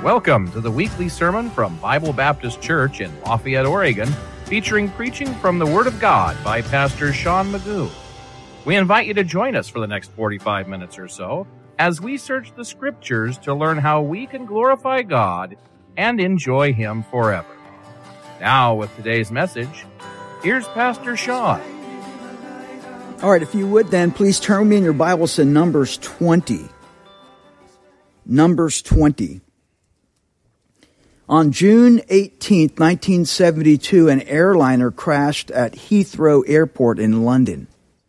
Welcome to the weekly sermon from Bible Baptist Church in Lafayette, Oregon, featuring preaching from the Word of God by Pastor Sean Magoo. We invite you to join us for the next 45 minutes or so as we search the Scriptures to learn how we can glorify God and enjoy Him forever. Now, with today's message, here's Pastor Sean. All right, if you would then, please turn me in your Bibles to Numbers 20. Numbers 20. On June 18th, 1972, an airliner crashed at Heathrow Airport in London.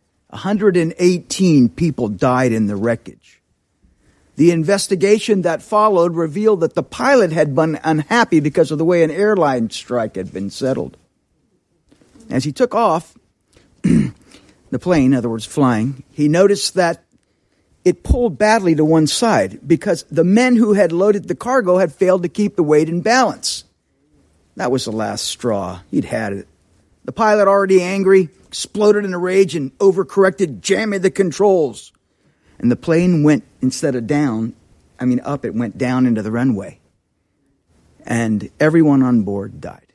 118 people died in the wreckage. The investigation that followed revealed that the pilot had been unhappy because of the way an airline strike had been settled. As he took off, the plane, in other words, flying, he noticed that it pulled badly to one side because the men who had loaded the cargo had failed to keep the weight in balance. That was the last straw. He'd had it. The pilot, already angry, exploded in a rage and overcorrected, jamming the controls. And the plane went, instead of up, it went down into the runway. And everyone on board died.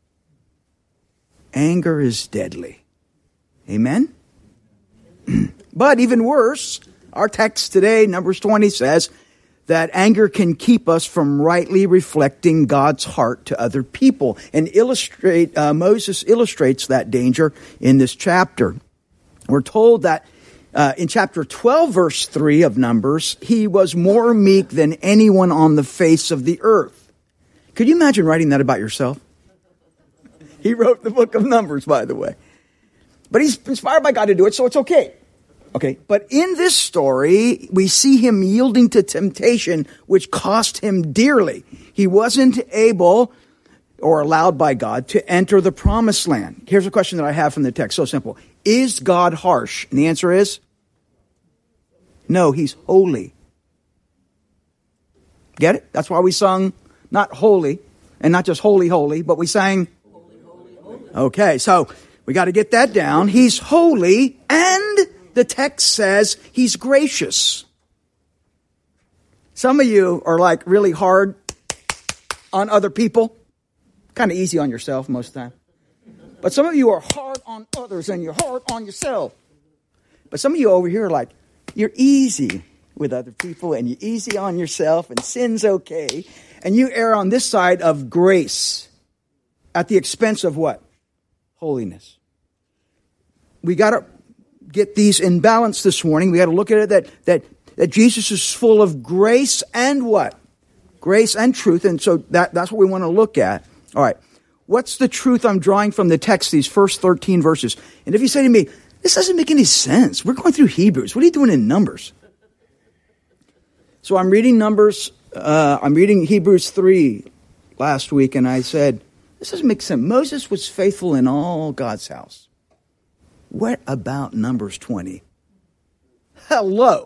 Anger is deadly. Amen? But even worse, our text today, Numbers 20, says that anger can keep us from rightly reflecting God's heart to other people. And Moses illustrates that danger in this chapter. We're told that in chapter 12, verse 3 of Numbers, he was more meek than anyone on the face of the earth. Could you imagine writing that about yourself? He wrote the book of Numbers, by the way. But he's inspired by God to do it, so it's okay. Okay, but in this story, we see him yielding to temptation, which cost him dearly. He wasn't able or allowed by God to enter the promised land. Here's a question that I have from the text, so simple. Is God harsh? And the answer is no, he's holy. Get it? That's why we sung not holy, and not just holy, holy, but we sang holy, holy, holy. Okay, so we got to get that down. He's holy, and the text says he's gracious. Some of you are like really hard on other people. Kind of easy on yourself most of the time. But some of you are hard on others and you're hard on yourself. But some of you over here are like, you're easy with other people and you're easy on yourself and sin's okay. And you err on this side of grace at the expense of what? Holiness. We got to get these in balance this morning. We got to look at it that Jesus is full of grace and what? Grace and truth. And so that's what we want to look at. All right. What's the truth I'm drawing from the text, these first 13 verses? And if you say to me, this doesn't make any sense. We're going through Hebrews. What are you doing in Numbers? So I'm reading Hebrews 3 last week, and I said, this doesn't make sense. Moses was faithful in all God's house. What about Numbers 20? Hello.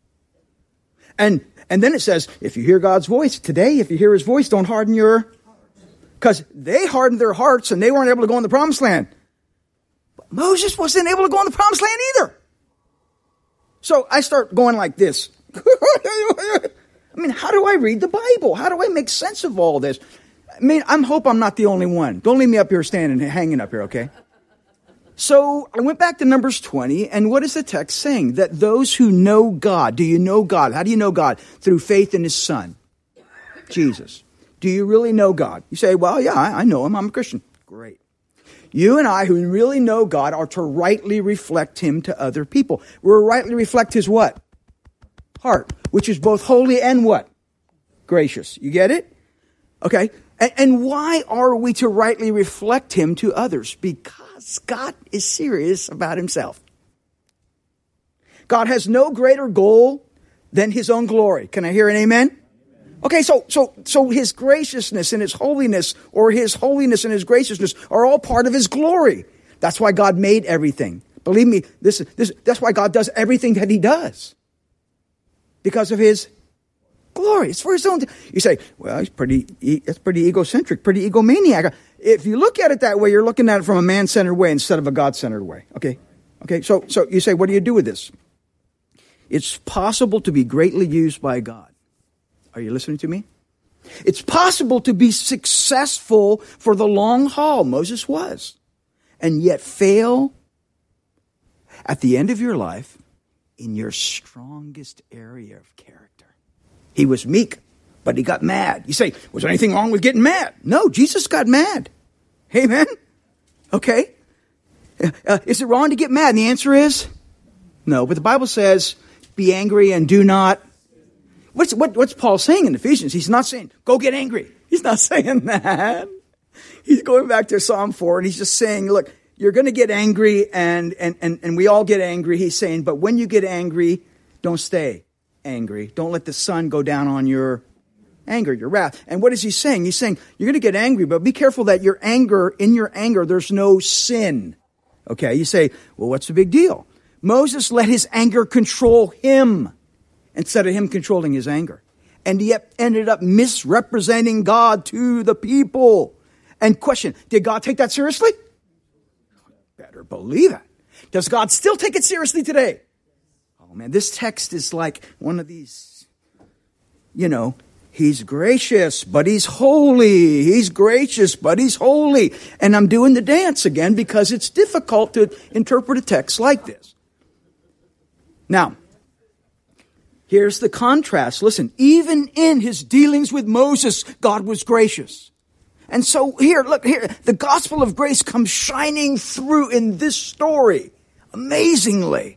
And then it says, if you hear God's voice today, if you hear his voice, don't harden because they hardened their hearts and they weren't able to go in the promised land. But Moses wasn't able to go in the promised land either. So I start going like this. I mean, how do I read the Bible? How do I make sense of all this? I mean, I hope I'm not the only one. Don't leave me up here hanging up here, okay? So I went back to Numbers 20, and what is the text saying? That those who know God, do you know God? How do you know God? Through faith in his Son, Jesus. Do you really know God? You say, well, yeah, I know him. I'm a Christian. Great. You and I, who really know God, are to rightly reflect him to other people. We're to rightly reflect his what? Heart, which is both holy and what? Gracious. You get it? Okay. And why are we to rightly reflect him to others? Because God is serious about himself. God has no greater goal than his own glory. Can I hear an amen? Okay, so his graciousness and his holiness, or his holiness and his graciousness, are all part of his glory. That's why God made everything. Believe me, that's why God does everything that he does. Because of his glory. It's for his own. You say, well, that's pretty egocentric, pretty egomaniac. If you look at it that way, you're looking at it from a man-centered way instead of a God-centered way. Okay. So you say, what do you do with this? It's possible to be greatly used by God. Are you listening to me? It's possible to be successful for the long haul. Moses was. And yet fail at the end of your life in your strongest area of character. He was meek, but he got mad. You say, was there anything wrong with getting mad? No, Jesus got mad. Amen? Okay. Is it wrong to get mad? And the answer is no. But the Bible says, be angry and do not. What's Paul saying in Ephesians? He's not saying, go get angry. He's not saying that. He's going back to Psalm 4 and he's just saying, look, you're going to get angry and we all get angry. He's saying, but when you get angry, don't stay angry. Don't let the sun go down on your anger, your wrath. And what is he saying? He's saying, you're going to get angry, but be careful that in your anger, there's no sin. Okay. You say, well, what's the big deal? Moses let his anger control him instead of him controlling his anger. And he ended up misrepresenting God to the people. And question, did God take that seriously? Better believe it. Does God still take it seriously today? Oh man, this text is like one of these, he's gracious, but he's holy. He's gracious, but he's holy. And I'm doing the dance again because it's difficult to interpret a text like this. Now, here's the contrast. Listen, even in his dealings with Moses, God was gracious. And so here, the gospel of grace comes shining through in this story. Amazingly.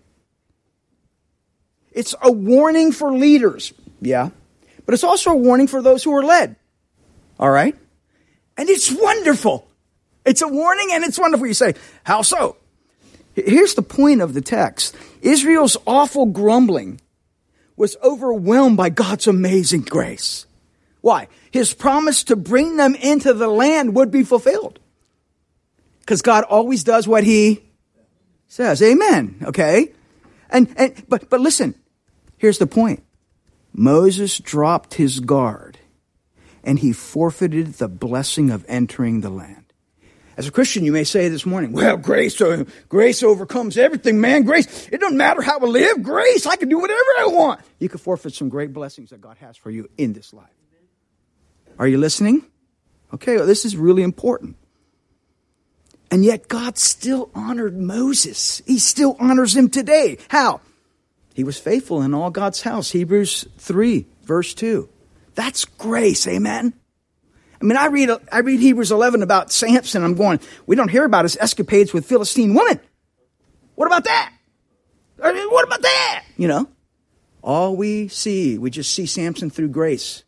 It's a warning for leaders. Yeah. But it's also a warning for those who are led. All right? And it's wonderful. It's a warning and it's wonderful. You say, how so? Here's the point of the text. Israel's awful grumbling was overwhelmed by God's amazing grace. Why? His promise to bring them into the land would be fulfilled. Because God always does what he says. Amen. Okay? But listen, here's the point. Moses dropped his guard and he forfeited the blessing of entering the land. As a Christian, you may say this morning, well, grace overcomes everything, man. Grace, it doesn't matter how I live. Grace, I can do whatever I want. You can forfeit some great blessings that God has for you in this life. Are you listening? Okay, well, this is really important. And yet God still honored Moses. He still honors him today. How? He was faithful in all God's house. Hebrews 3, verse 2. That's grace, amen? I mean, I read Hebrews 11 about Samson. I'm going, we don't hear about his escapades with Philistine women. What about that? What about that? All we just see Samson through grace.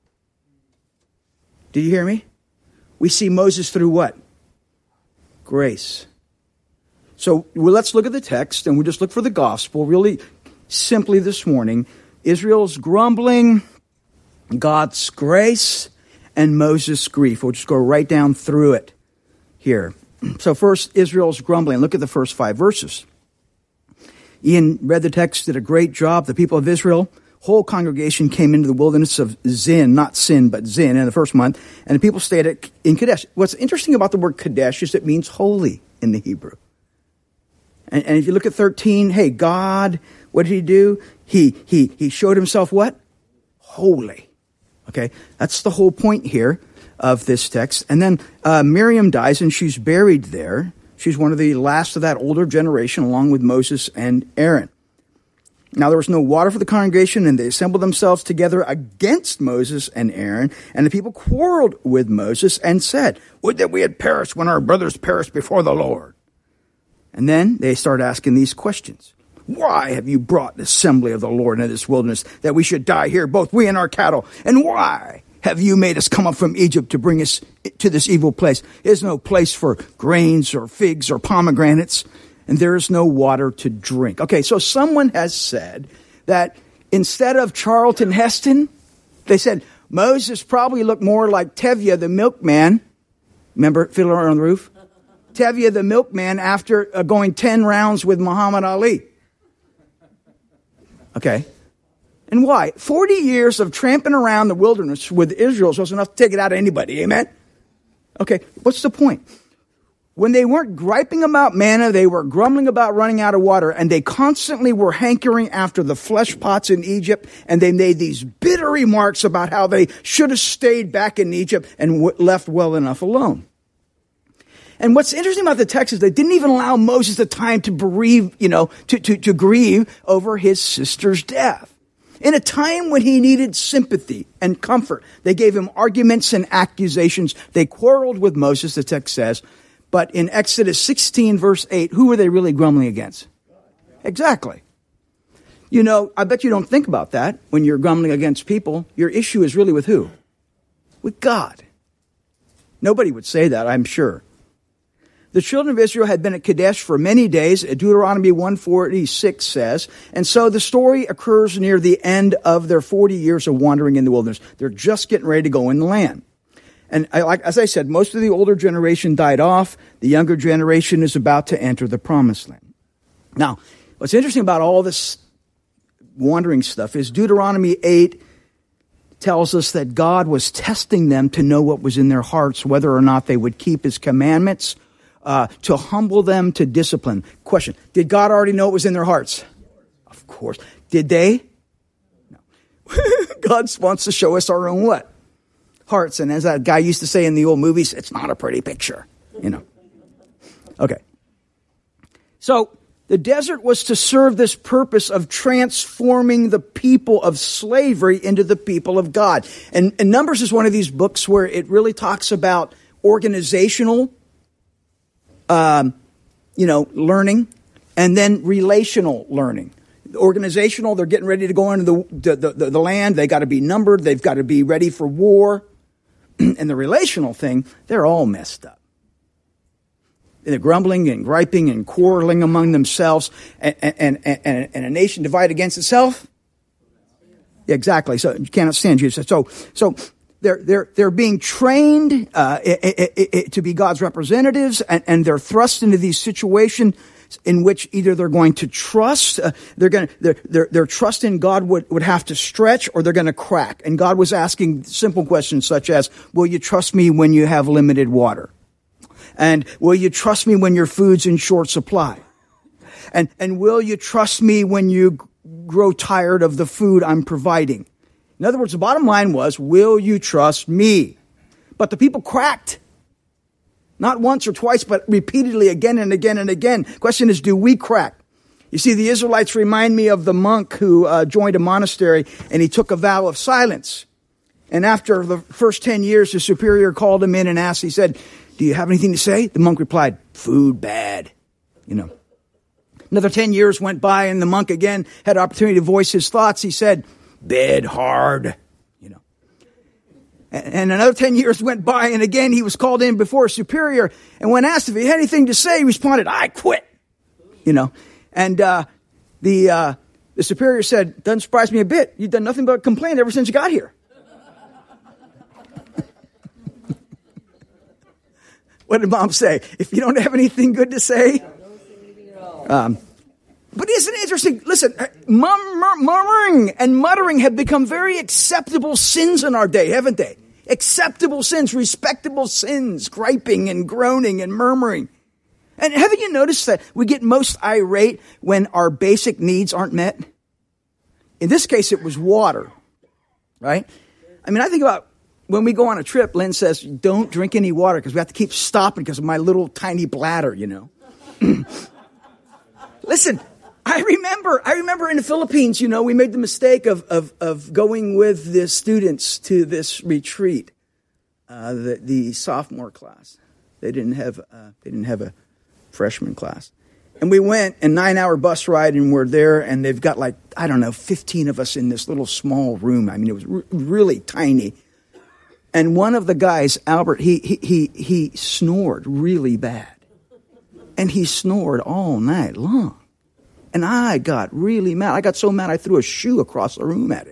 Did you hear me? We see Moses through what? Grace. So let's look at the text and we'll just look for the gospel really simply this morning. Israel's grumbling, God's grace, and Moses' grief. We'll just go right down through it here. So first, Israel's grumbling. Look at the first 5 verses. Ian read the text, did a great job. The people of Israel, whole congregation came into the wilderness of Zin, not Sin, but Zin in the first month. And the people stayed in Kadesh. What's interesting about the word Kadesh is it means holy in the Hebrew. And if you look at 13, hey, God, what did he do? He showed himself what? Holy. Okay, that's the whole point here of this text. And then Miriam dies and she's buried there. She's one of the last of that older generation along with Moses and Aaron. Now there was no water for the congregation and they assembled themselves together against Moses and Aaron. And the people quarreled with Moses and said, would that we had perished when our brothers perished before the Lord. And then they start asking these questions. Why have you brought the assembly of the Lord into this wilderness that we should die here, both we and our cattle? And why have you made us come up from Egypt to bring us to this evil place? There's no place for grains or figs or pomegranates, and there is no water to drink. Okay, so someone has said that instead of Charlton Heston, they said Moses probably looked more like Tevye the milkman. Remember Fiddler on the Roof? Tevye the milkman after going 10 rounds with Muhammad Ali. Okay. And why? 40 years of tramping around the wilderness with Israel was enough to take it out of anybody. Amen? Okay. What's the point? When they weren't griping about manna, they were grumbling about running out of water, and they constantly were hankering after the flesh pots in Egypt, and they made these bitter remarks about how they should have stayed back in Egypt and left well enough alone. And what's interesting about the text is they didn't even allow Moses the time to bereave, to grieve over his sister's death. In a time when he needed sympathy and comfort, they gave him arguments and accusations. They quarreled with Moses, the text says. But in Exodus 16, verse 8, who were they really grumbling against? Exactly. I bet you don't think about that when you're grumbling against people. Your issue is really with who? With God. Nobody would say that, I'm sure. The children of Israel had been at Kadesh for many days, Deuteronomy 146 says, and so the story occurs near the end of their 40 years of wandering in the wilderness. They're just getting ready to go in the land. And as I said, most of the older generation died off. The younger generation is about to enter the promised land. Now, what's interesting about all this wandering stuff is Deuteronomy 8 tells us that God was testing them to know what was in their hearts, whether or not they would keep his commandments, to humble them, to discipline. Question, did God already know what was in their hearts? Of course. Did they? No. God wants to show us our own what? Hearts. And as that guy used to say in the old movies, it's not a pretty picture, Okay. So the desert was to serve this purpose of transforming the people of slavery into the people of God. And Numbers is one of these books where it really talks about organizational, learning, and then relational learning. Organizational, they're getting ready to go into the land. They got to be numbered. They've got to be ready for war. And the relational thing, they're all messed up. They're grumbling and griping and quarreling among themselves. And a nation divided against itself? Exactly. So you cannot stand Jesus. So they're being trained to be God's representatives, and they're thrust into these situations in which either they're going to trust, their trust in God would have to stretch, or they're going to crack. And God was asking simple questions such as, will you trust me when you have limited water? And will you trust me when your food's in short supply? And will you trust me when you grow tired of the food I'm providing? In other words, the bottom line was, will you trust me? But the people cracked. Not once or twice, but repeatedly again and again and again. Question is, do we crack? You see, the Israelites remind me of the monk who joined a monastery, and he took a vow of silence. And after the first 10 years, the superior called him in and asked, he said, do you have anything to say? The monk replied, food bad. Another 10 years went by, and the monk again had opportunity to voice his thoughts. He said, bed hard. And another 10 years went by, and again he was called in before a superior, and when asked if he had anything to say, he responded, I quit. And the superior said, doesn't surprise me a bit. You've done nothing but complain ever since you got here. What did Mom say? If you don't have anything good to say. But isn't it interesting? Listen, murmuring and muttering have become very acceptable sins in our day, haven't they? Acceptable sins, respectable sins, griping and groaning and murmuring. And haven't you noticed that we get most irate when our basic needs aren't met? In this case, it was water, right? I mean, I think about when we go on a trip, Lynn says, don't drink any water because we have to keep stopping because of my little tiny bladder, Listen, I remember in the Philippines, we made the mistake of going with the students to this retreat, the sophomore class. They didn't have a freshman class. And we went, a 9-hour bus ride, and we're there, and they've got 15 of us in this little small room. I mean, it was really tiny. And one of the guys, Albert, he snored really bad. And he snored all night long. And I got really mad. I got so mad I threw a shoe across the room at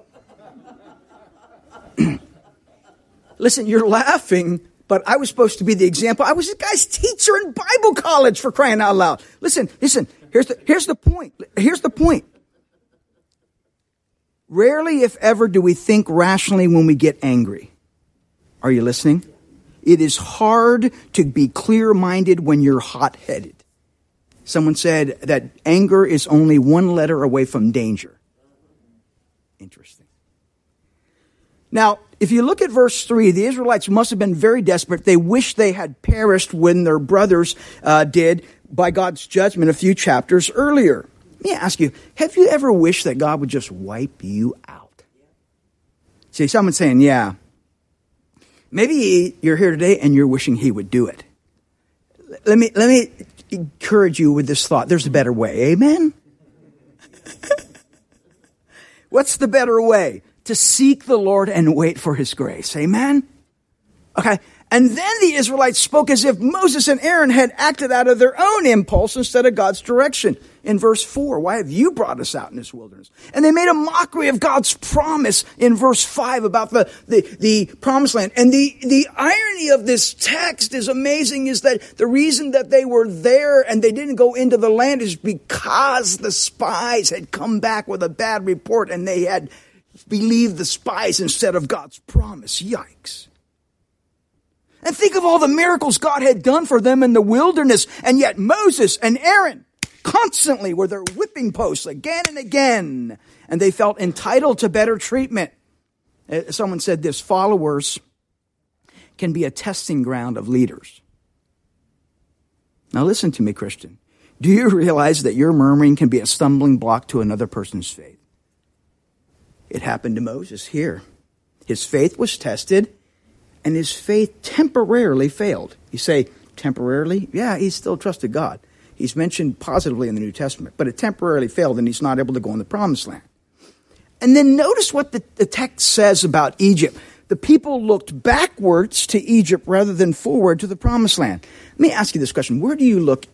him. Listen, you're laughing, but I was supposed to be the example. I was this guy's teacher in Bible college, for crying out loud. Listen. Here's the point. Here's the point. Rarely, if ever, do we think rationally when we get angry. Are you listening? It is hard to be clear-minded when you're hot-headed. Someone said that anger is only one letter away from danger. Interesting. Now, if you look at verse 3, the Israelites must have been very desperate. They wished they had perished when their brothers did by God's judgment a few chapters earlier. Let me ask you, have you ever wished that God would just wipe you out? See, someone's saying, yeah. Maybe you're here today and you're wishing he would do it. Let me encourage you with this thought. There's a better way. Amen? What's the better way? To seek the Lord and wait for his grace. Amen? Okay. And then the Israelites spoke as if Moses and Aaron had acted out of their own impulse instead of God's direction. In verse 4, why have you brought us out in this wilderness? And they made a mockery of God's promise in verse 5 about the promised land. And the irony of this text is amazing, is that the reason that they were there and they didn't go into the land is because the spies had come back with a bad report and they had believed the spies instead of God's promise. Yikes. And think of all the miracles God had done for them in the wilderness. And yet Moses and Aaron constantly were their whipping posts again and again. And they felt entitled to better treatment. Someone said this: followers can be a testing ground of leaders. Now listen to me, Christian. Do you realize that your murmuring can be a stumbling block to another person's faith? It happened to Moses here. His faith was tested, and his faith temporarily failed. You say, temporarily? Yeah, he still trusted God. He's mentioned positively in the New Testament, but it temporarily failed, and he's not able to go in the promised land. And then notice what the text says about Egypt. The people looked backwards to Egypt rather than forward to the promised land. Let me ask you this question. Where do you look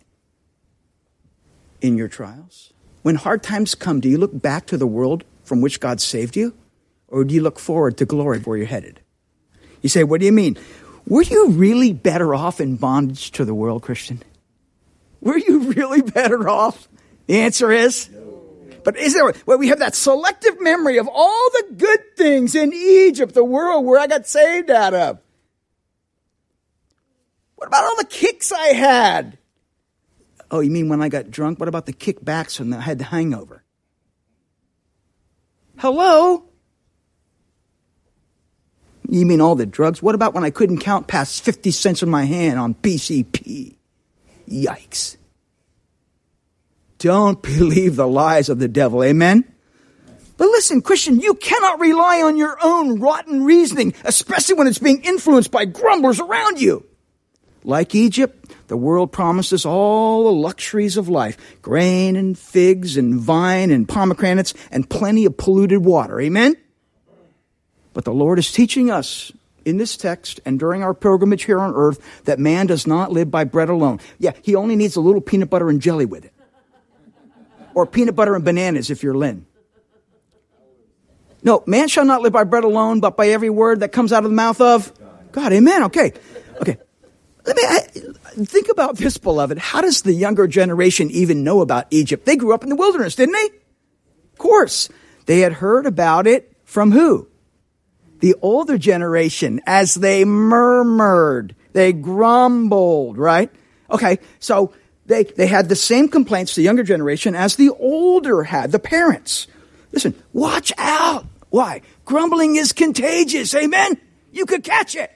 in your trials? When hard times come, do you look back to the world from which God saved you? Or do you look forward to glory where you're headed? You say, what do you mean? Were you really better off in bondage to the world, Christian? Were you really better off? The answer is no. But is there, well, we have that selective memory of all the good things in Egypt, the world where I got saved out of. What about all the kicks I had? Oh, you mean when I got drunk? What about the kickbacks when I had the hangover? Hello? You mean all the drugs? What about when I couldn't count past 50 cents in my hand on PCP? Yikes. Don't believe the lies of the devil. Amen? But listen, Christian, you cannot rely on your own rotten reasoning, especially when it's being influenced by grumblers around you. Like Egypt, the world promises all the luxuries of life: grain and figs and vine and pomegranates and plenty of polluted water. Amen? But the Lord is teaching us in this text and during our pilgrimage here on earth that man does not live by bread alone. Yeah, he only needs a little peanut butter and jelly with it. Or peanut butter and bananas if you're Lynn. No, man shall not live by bread alone, but by every word that comes out of the mouth of God. Amen. Okay. Think about this, beloved. How does the younger generation even know about Egypt? They grew up in the wilderness, didn't they? Of course. They had heard about it from who? The older generation, as they murmured, they grumbled, right? Okay, so they had the same complaints, the younger generation, as the older had, the parents. Listen, watch out. Why? Grumbling is contagious, amen? You could catch it.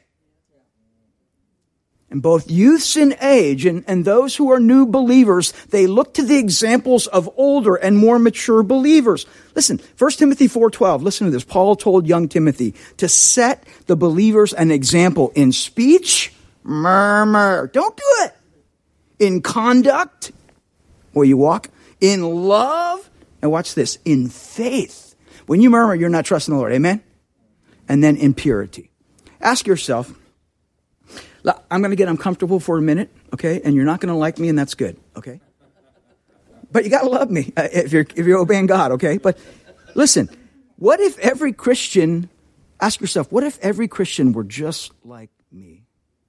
And both youths in age and those who are new believers, they look to the examples of older and more mature believers. Listen, 1 Timothy 4:12, listen to this. Paul told young Timothy to set the believers an example in speech, murmur. Don't do it. In conduct, where you walk. In love. And watch this. In faith. When you murmur, you're not trusting the Lord. Amen? And then in purity. Ask yourself, I'm going to get uncomfortable for a minute, okay? And you're not going to like me, and that's good, okay? But you got to love me if you're obeying God, okay? But listen, what if every Christian, ask yourself, what if every Christian were just like me?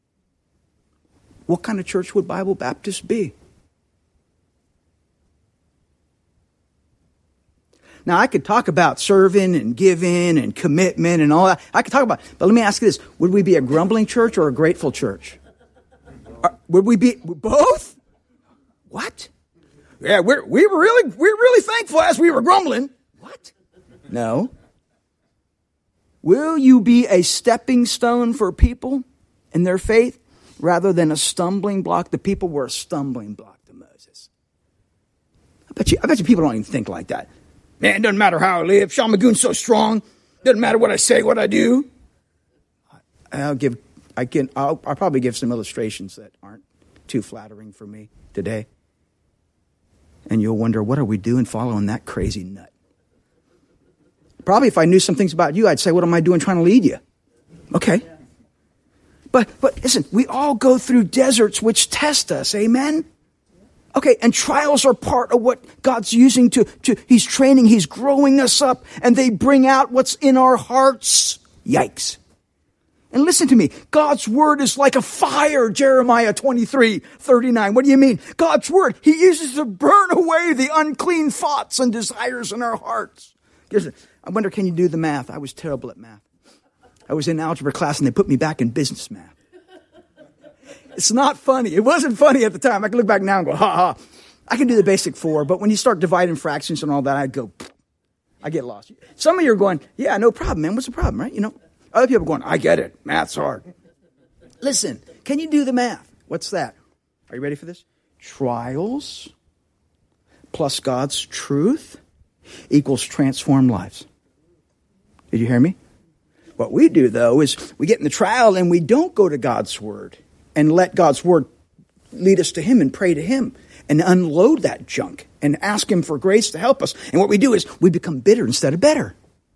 What kind of church would Bible Baptist be? Now, I could talk about serving and giving and commitment and all that. I could talk about it. But let me ask you this. Would we be a grumbling church or a grateful church? Would we be both? What? Yeah, we're really thankful as we were grumbling. What? No. Will you be a stepping stone for people in their faith rather than a stumbling block? The people were a stumbling block to Moses. I bet you people don't even think like that. Man, it doesn't matter how I live. Sean Magoon's so strong. Doesn't matter what I say, what I do. I'll probably give some illustrations that aren't too flattering for me today. And you'll wonder, what are we doing following that crazy nut? Probably if I knew some things about you, I'd say, what am I doing trying to lead you? Okay. But listen, we all go through deserts which test us. Amen? Okay, and trials are part of what God's using He's training, He's growing us up, and they bring out what's in our hearts. Yikes. And listen to me, God's word is like a fire, Jeremiah 23:39. What do you mean? God's word, He uses to burn away the unclean thoughts and desires in our hearts. I wonder, can you do the math? I was terrible at math. I was in algebra class and they put me back in business math. It's not funny. It wasn't funny at the time. I can look back now and go, ha ha. I can do the basic 4, but when you start dividing fractions and all that, I get lost. Some of you are going, yeah, no problem, man. What's the problem, right? Other people are going, I get it. Math's hard. Listen, can you do the math? What's that? Are you ready for this? Trials plus God's truth equals transformed lives. Did you hear me? What we do, though, is we get in the trial and we don't go to God's word and let God's word lead us to Him and pray to Him and unload that junk and ask Him for grace to help us. And what we do is we become bitter instead of better.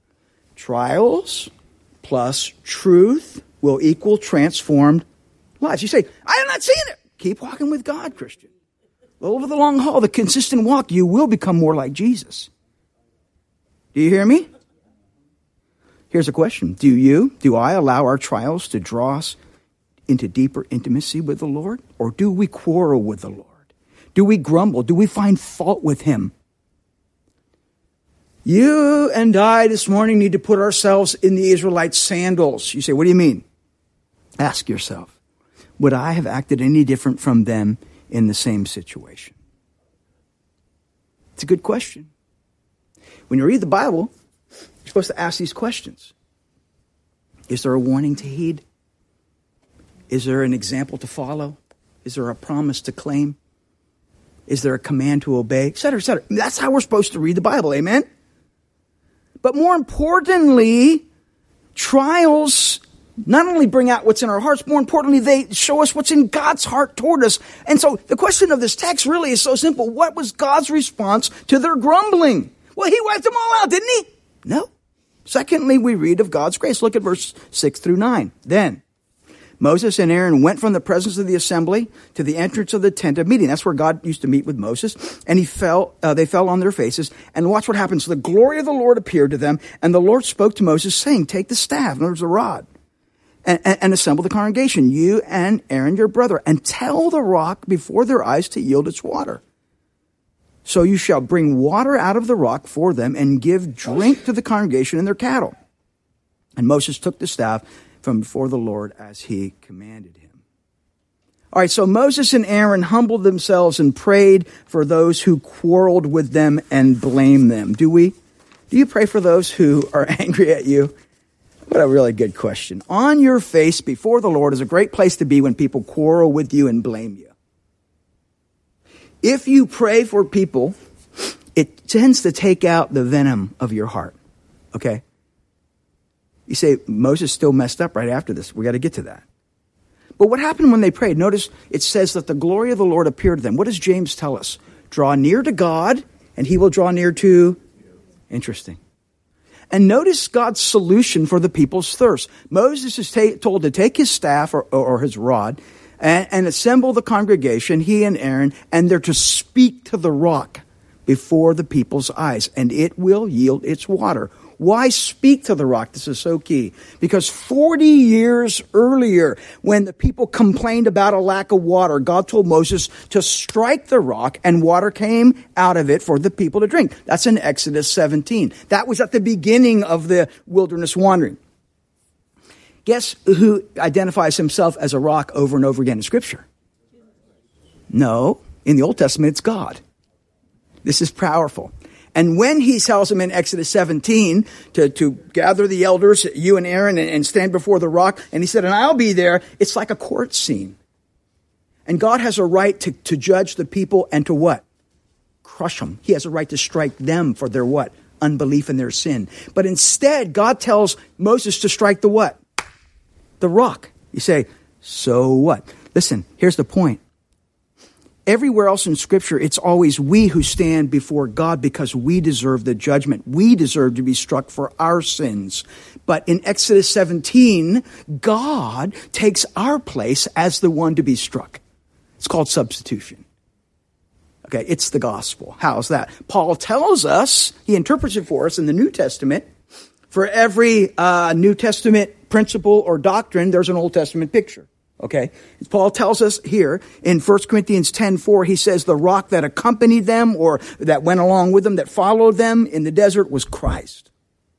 Trials plus truth will equal transformed lives. You say, I'm not seeing it. Keep walking with God, Christian. Well, over the long haul, the consistent walk, you will become more like Jesus. Do you hear me? Here's a question. Do I allow our trials to draw us into deeper intimacy with the Lord? Or do we quarrel with the Lord? Do we grumble? Do we find fault with Him? You and I this morning need to put ourselves in the Israelites' sandals. You say, what do you mean? Ask yourself, would I have acted any different from them in the same situation? It's a good question. When you read the Bible, you're supposed to ask these questions. Is there a warning to heed? Is there an example to follow? Is there a promise to claim? Is there a command to obey? Et cetera, et cetera. That's how we're supposed to read the Bible, amen? But more importantly, trials not only bring out what's in our hearts, more importantly, they show us what's in God's heart toward us. And so the question of this text really is so simple. What was God's response to their grumbling? Well, He wiped them all out, didn't He? No. Secondly, we read of God's grace. Look at verse 6 through 9. Then Moses and Aaron went from the presence of the assembly to the entrance of the tent of meeting. That's where God used to meet with Moses. And they fell on their faces. And watch what happens. The glory of the Lord appeared to them. And the Lord spoke to Moses, saying, take the staff, in other words, the rod, and assemble the congregation, you and Aaron your brother, and tell the rock before their eyes to yield its water. So you shall bring water out of the rock for them and give drink to the congregation and their cattle. And Moses took the staff from before the Lord as he commanded him. All right, so Moses and Aaron humbled themselves and prayed for those who quarreled with them and blamed them. Do we? Do you pray for those who are angry at you? What a really good question. On your face before the Lord is a great place to be when people quarrel with you and blame you. If you pray for people, it tends to take out the venom of your heart. Okay? You say, Moses still messed up right after this. We got to get to that. But what happened when they prayed? Notice it says that the glory of the Lord appeared to them. What does James tell us? Draw near to God, and He will draw near to you. Interesting. And notice God's solution for the people's thirst. Moses is told to take his staff or his rod and assemble the congregation, he and Aaron, and they're to speak to the rock before the people's eyes, and it will yield its water. Why speak to the rock? This is so key. Because 40 years earlier, when the people complained about a lack of water, God told Moses to strike the rock, and water came out of it for the people to drink. That's in Exodus 17. That was at the beginning of the wilderness wandering. Guess who identifies himself as a rock over and over again in Scripture? No, in the Old Testament, it's God. This is powerful. And when he tells them in Exodus 17 to gather the elders, you and Aaron, and stand before the rock, and he said, and I'll be there, it's like a court scene. And God has a right to judge the people and to what? Crush them. He has a right to strike them for their what? Unbelief in their sin. But instead, God tells Moses to strike the what? The rock. You say, so what? Listen, here's the point. Everywhere else in Scripture, it's always we who stand before God because we deserve the judgment. We deserve to be struck for our sins. But in Exodus 17, God takes our place as the one to be struck. It's called substitution. Okay, it's the gospel. How's that? Paul tells us, he interprets it for us in the New Testament. For every New Testament principle or doctrine, there's an Old Testament picture. Okay. Paul tells us here in 1 Corinthians 10:4, he says the rock that accompanied them or that went along with them, that followed them in the desert was Christ.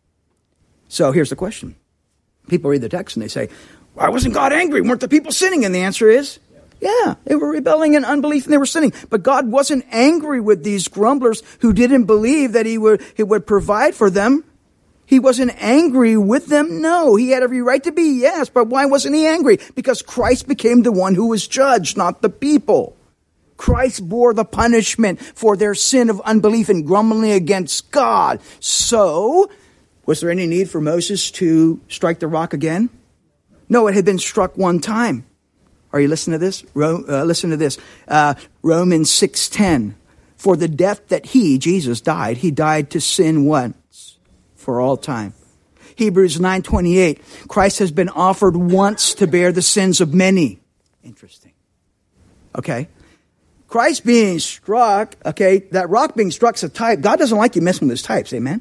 So here's the question. People read the text and they say, why wasn't God angry? Weren't the people sinning? And the answer is, yeah, they were rebelling in unbelief and they were sinning. But God wasn't angry with these grumblers who didn't believe that he would provide for them. He wasn't angry with them. No, he had every right to be, yes. But why wasn't he angry? Because Christ became the one who was judged, not the people. Christ bore the punishment for their sin of unbelief and grumbling against God. So, was there any need for Moses to strike the rock again? No, it had been struck one time. Are you listening to this? Listen to this. Romans 6:10. For the death that he, Jesus, died, he died to sin once for all time. Hebrews 9:28. Christ has been offered once to bear the sins of many. Interesting. Okay. Christ being struck, okay, that rock being struck is a type. God doesn't like you messing with his types, amen?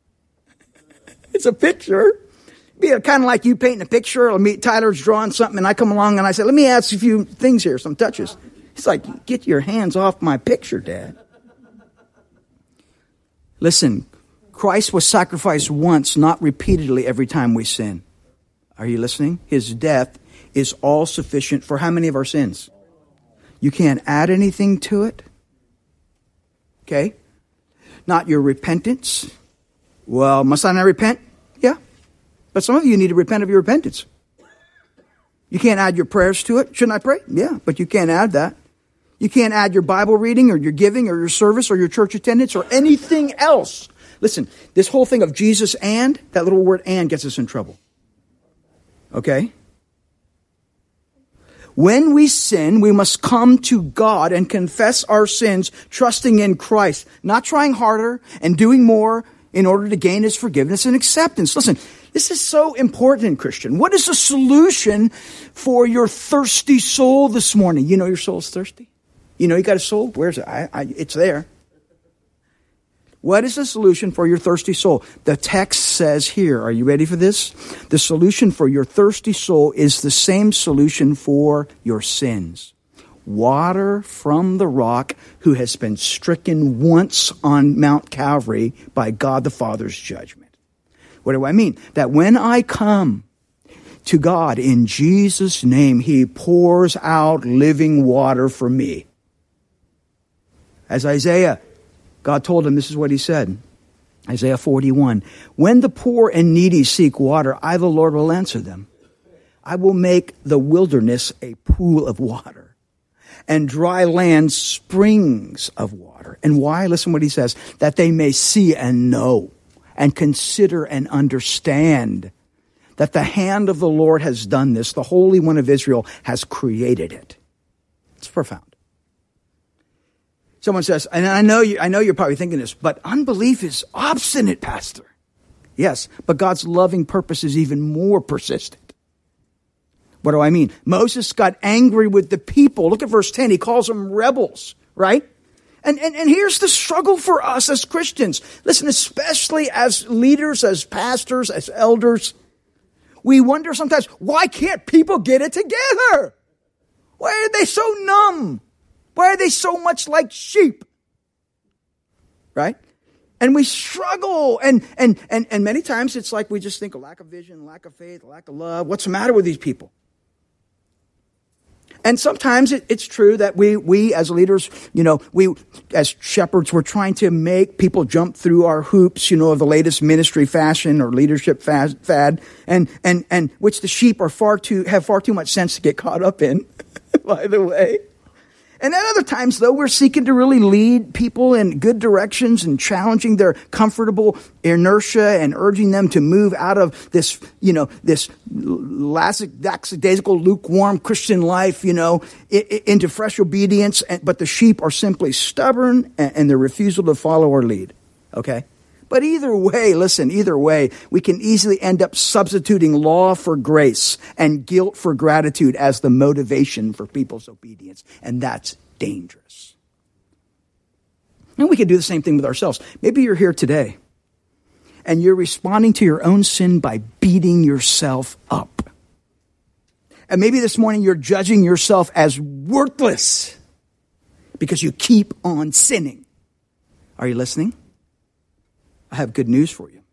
It's a picture. Be kind of like you painting a picture. Tyler's drawing something and I come along and I say, let me add a few things here, some touches. He's like, get your hands off my picture, Dad. Listen, Christ was sacrificed once, not repeatedly every time we sin. Are you listening? His death is all sufficient for how many of our sins? You can't add anything to it. Okay? Not your repentance. Well, must I not repent? Yeah. But some of you need to repent of your repentance. You can't add your prayers to it. Shouldn't I pray? Yeah, but you can't add that. You can't add your Bible reading or your giving or your service or your church attendance or anything else. Listen, this whole thing of Jesus and, that little word and gets us in trouble. Okay? When we sin, we must come to God and confess our sins, trusting in Christ, not trying harder and doing more in order to gain his forgiveness and acceptance. Listen, this is so important, Christian. What is the solution for your thirsty soul this morning? You know your soul's thirsty? You know you got a soul? Where's it? It's there. What is the solution for your thirsty soul? The text says here, are you ready for this? The solution for your thirsty soul is the same solution for your sins. Water from the rock who has been stricken once on Mount Calvary by God the Father's judgment. What do I mean? That when I come to God in Jesus' name, he pours out living water for me. As Isaiah, God told him, this is what he said. Isaiah 41. When the poor and needy seek water, I, the Lord, will answer them. I will make the wilderness a pool of water and dry land springs of water. And why? Listen what he says. That they may see and know and consider and understand that the hand of the Lord has done this. The Holy One of Israel has created it. It's profound. Someone says, and I know you're probably thinking this, but unbelief is obstinate, Pastor. Yes, but God's loving purpose is even more persistent. What do I mean? Moses got angry with the people. Look at verse 10. He calls them rebels, right? And here's the struggle for us as Christians. Listen, especially as leaders, as pastors, as elders, we wonder sometimes, why can't people get it together? Why are they so numb? Why are they so much like sheep? Right? And we struggle. And many times it's like we just think a lack of vision, lack of faith, lack of love. What's the matter with these people? And sometimes it's true that we as leaders, we as shepherds, we're trying to make people jump through our hoops, of the latest ministry fashion or leadership fad, and which the sheep have far too much sense to get caught up in, by the way. And at other times, though, we're seeking to really lead people in good directions and challenging their comfortable inertia and urging them to move out of this, this lackadaisical, lukewarm Christian life, into fresh obedience. But the sheep are simply stubborn and their refusal to follow our lead. Okay? But either way, we can easily end up substituting law for grace and guilt for gratitude as the motivation for people's obedience. And that's dangerous. And we can do the same thing with ourselves. Maybe you're here today and you're responding to your own sin by beating yourself up. And maybe this morning you're judging yourself as worthless because you keep on sinning. Are you listening? I have good news for you.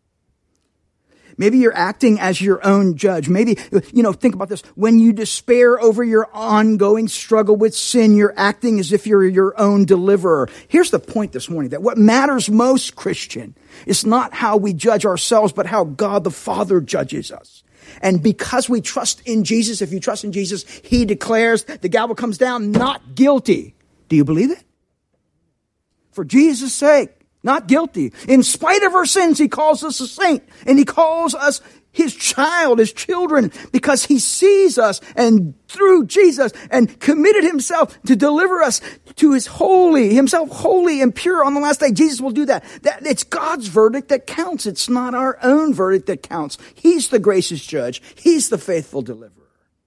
Maybe you're acting as your own judge. Maybe, think about this. When you despair over your ongoing struggle with sin, you're acting as if you're your own deliverer. Here's the point this morning, that what matters most, Christian, is not how we judge ourselves, but how God the Father judges us. And because we trust in Jesus, if you trust in Jesus, He declares, the gavel comes down, not guilty. Do you believe it? For Jesus' sake. Not guilty. In spite of our sins, He calls us a saint. And He calls us His child, His children, because He sees us and through Jesus and committed Himself to deliver us to Himself holy and pure on the last day. Jesus will do that. It's God's verdict that counts. It's not our own verdict that counts. He's the gracious judge. He's the faithful deliverer.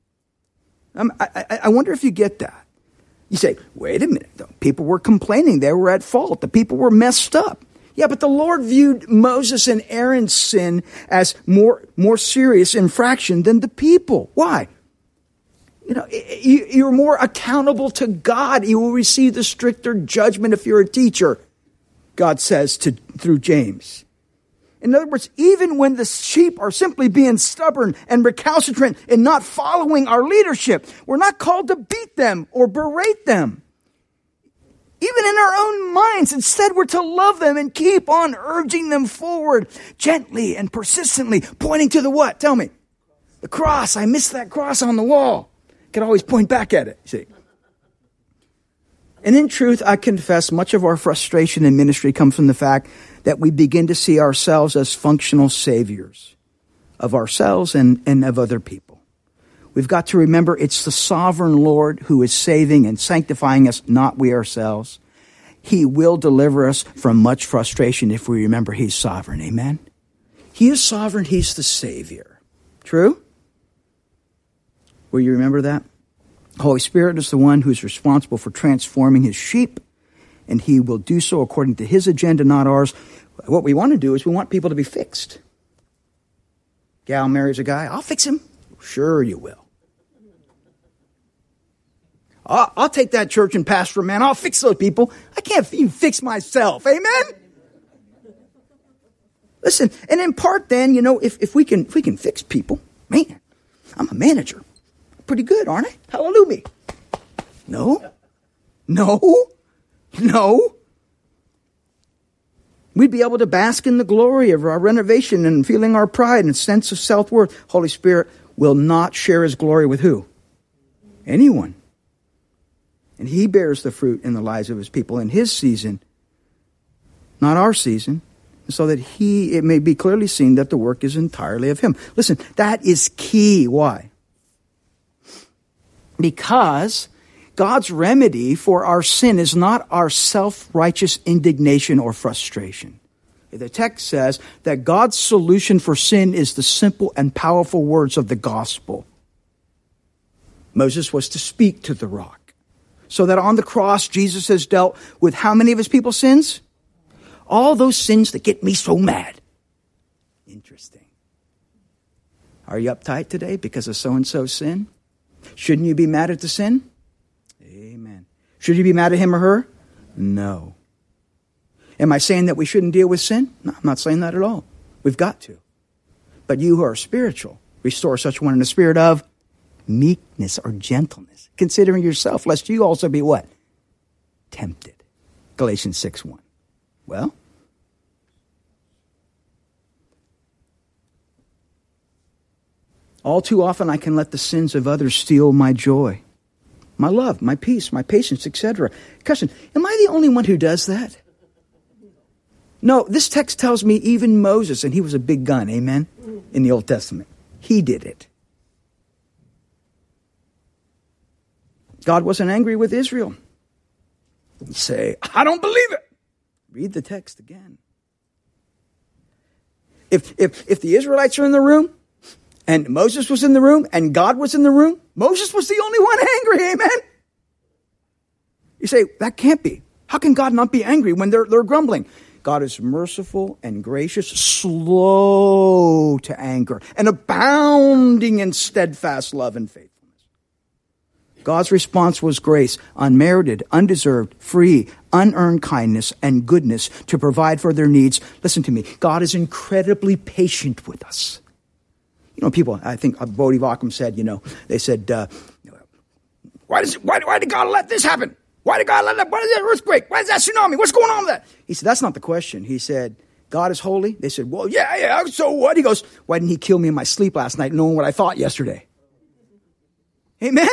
I wonder if you get that. You say, wait a minute, though. People were complaining. They were at fault. The people were messed up. Yeah, but the Lord viewed Moses and Aaron's sin as more serious infraction than the people. Why? You're more accountable to God. You will receive the stricter judgment if you're a teacher, God says through James. In other words, even when the sheep are simply being stubborn and recalcitrant and not following our leadership, we're not called to beat them or berate them. Even in our own minds, instead we're to love them and keep on urging them forward gently and persistently, pointing to the what? Tell me. The cross. I missed that cross on the wall. Can always point back at it, see. And in truth, I confess much of our frustration in ministry comes from the fact that we begin to see ourselves as functional saviors of ourselves and of other people. We've got to remember it's the sovereign Lord who is saving and sanctifying us, not we ourselves. He will deliver us from much frustration if we remember He's sovereign. Amen? He is sovereign. He's the Savior. True? Will you remember that? Holy Spirit is the one who's responsible for transforming His sheep, and He will do so according to His agenda, not ours. What we want to do is we want people to be fixed. Gal marries a guy, I'll fix him. Sure you will. I'll take that church and pastor, man. I'll fix those people. I can't even fix myself. Amen? Listen, and in part then, if we can fix people, man, I'm a manager. Pretty good, aren't I? Hallelujah. No. We'd be able to bask in the glory of our renovation and feeling our pride and sense of self-worth. Holy Spirit will not share His glory with who? Anyone. And He bears the fruit in the lives of His people in His season, not our season, so that it may be clearly seen that the work is entirely of Him. Listen, that is key. Why? Because God's remedy for our sin is not our self-righteous indignation or frustration. The text says that God's solution for sin is the simple and powerful words of the gospel. Moses was to speak to the rock. So that on the cross, Jesus has dealt with how many of his people's sins? All those sins that get me so mad. Interesting. Are you uptight today because of so-and-so's sin? Shouldn't you be mad at the sin? Amen. Should you be mad at him or her? No. Am I saying that we shouldn't deal with sin? No, I'm not saying that at all. We've got to. But you who are spiritual, restore such one in the spirit of meekness or gentleness, considering yourself, lest you also be what? Tempted. Galatians 6:1. Well, all too often I can let the sins of others steal my joy, my love, my peace, my patience, etc. Question, am I the only one who does that? No, this text tells me even Moses, and he was a big gun, amen, in the Old Testament. He did it. God wasn't angry with Israel. You say, I don't believe it. Read the text again. If the Israelites are in the room, and Moses was in the room, and God was in the room, Moses was the only one angry, amen? You say, that can't be. How can God not be angry when they're grumbling? God is merciful and gracious, slow to anger, and abounding in steadfast love and faithfulness. God's response was grace, unmerited, undeserved, free, unearned kindness and goodness to provide for their needs. Listen to me. God is incredibly patient with us. You know, people, I think Bodhi Vakum said, they said, why did God let this happen? Why did God let that? Why is that earthquake? Why is that tsunami? What's going on with that? He said, that's not the question. He said, God is holy. They said, well, yeah, so what? He goes, why didn't he kill me in my sleep last night knowing what I thought yesterday? Amen?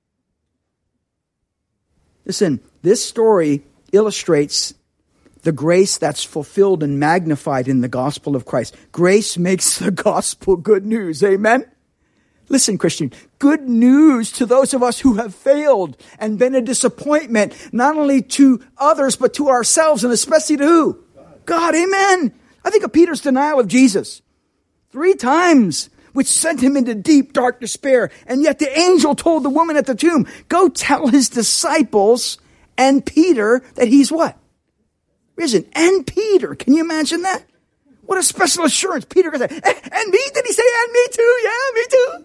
Listen, this story illustrates the grace that's fulfilled and magnified in the gospel of Christ. Grace makes the gospel good news. Amen? Listen, Christian, good news to those of us who have failed and been a disappointment, not only to others, but to ourselves, and especially to who? God. Amen. I think of Peter's denial of Jesus 3 times, which sent him into deep, dark despair. And yet the angel told the woman at the tomb, go tell his disciples and Peter that he's what? Risen. And Peter. Can you imagine that? What a special assurance. Peter could say, and me? Did he say, and me too? Yeah, me too.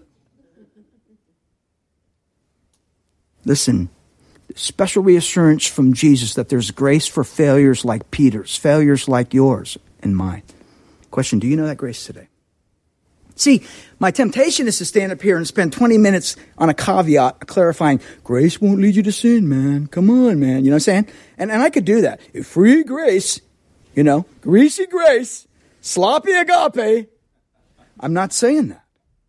Listen, special reassurance from Jesus that there's grace for failures like Peter's, failures like yours and mine. Question, do you know that grace today? See, my temptation is to stand up here and spend 20 minutes on a caveat clarifying, grace won't lead you to sin, man. Come on, man. You know what I'm saying? And I could do that. Free grace, greasy grace, sloppy agape. I'm not saying that.